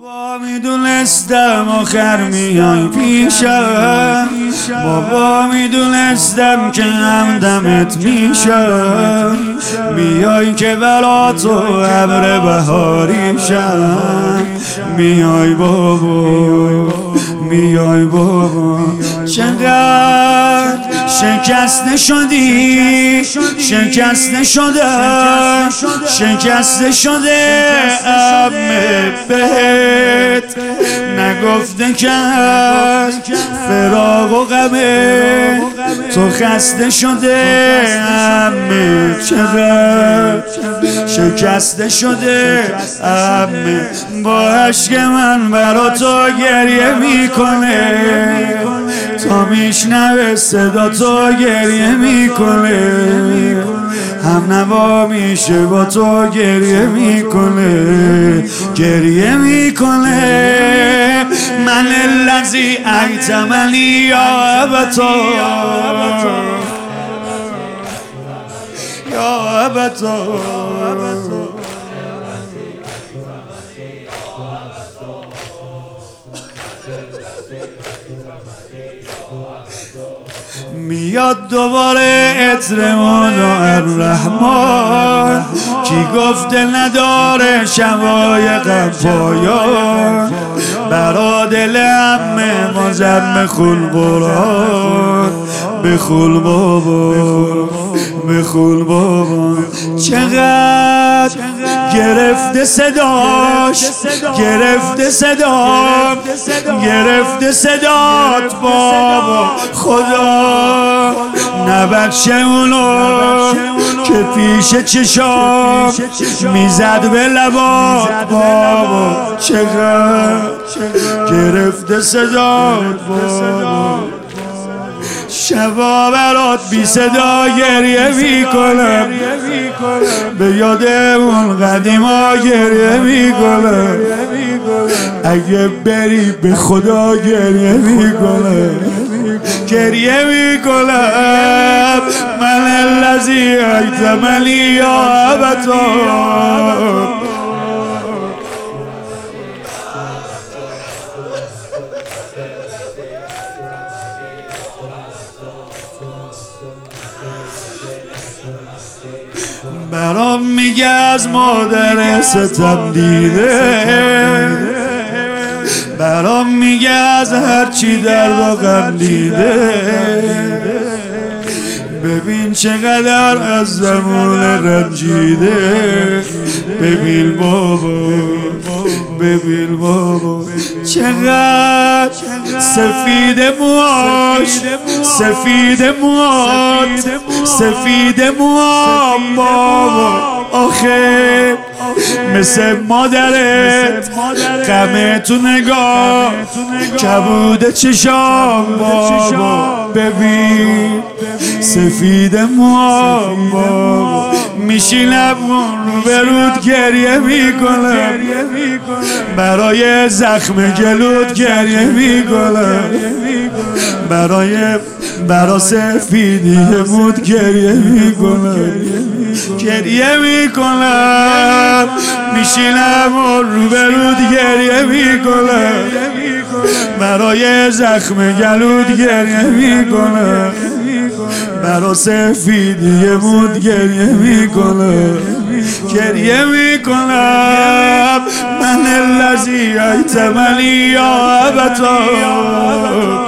بابا میدونستم آخر میای پیشم، بابا میدونستم که همدمت میشم، میای که برا تو ابر بهاریشم، میای بابا میای بابا. چقدر شکسته شدی، شکسته شدم، شکسته شده بهت نگفته کرد فراق و غمه تو خسته شده همه. چقدر شکسته شده همه، با عشق من برا تو گریه میکنه، تا میشنوه صدا تو گریه میکنه، هم نوا میشه با تو گریه میکنه، گریه میکنه. من الذی ایتمنی یا ابتا یا ابتا. میاد دوباره عطر مولا الرحمن، کی گفته نداره شقایق پایان، برا دل همه مزم بخون قرآن، بخون بابا بخون بابا. چقدر گرفته صداش، گرفته صدام، گرفته صدات بابا، خدا نبخشه اونو که پیش چشام میزد به لبات بابا. چقدر گرفته صدات بابا، شبا برات بی صدا گریه میکنم، به یاد اون قدیما گریه میکنم، اگه بری به خدا گریه میکنم، گریه میکنم. من الذی ایتمنی یا ابتا. برام میگه از مادر ستم دیده، برام میگه از هرچی درد و غم دیده، ببین چقدر از زمان رنجیده، ببین بابا ببین بابا. چقدر سفید موهاش، سفید موهات، سفید موهام بابا، آخه مثل مادرت غمه تو نگاه، کبود چشام بابا، ببین سفید موهام بابا، میشینم رو برود گریه میکنم، برای زخم گلود گریه میکنم، برا سفیدی مود گریه میکنم، گریه میکنم، میشینم رو برود گریه میکنم، برای زخم گلود گریه میکنم، برا سفیدی مود گریه میکنم، گریه میکنم. من الذی ایتمنی یا ابتا.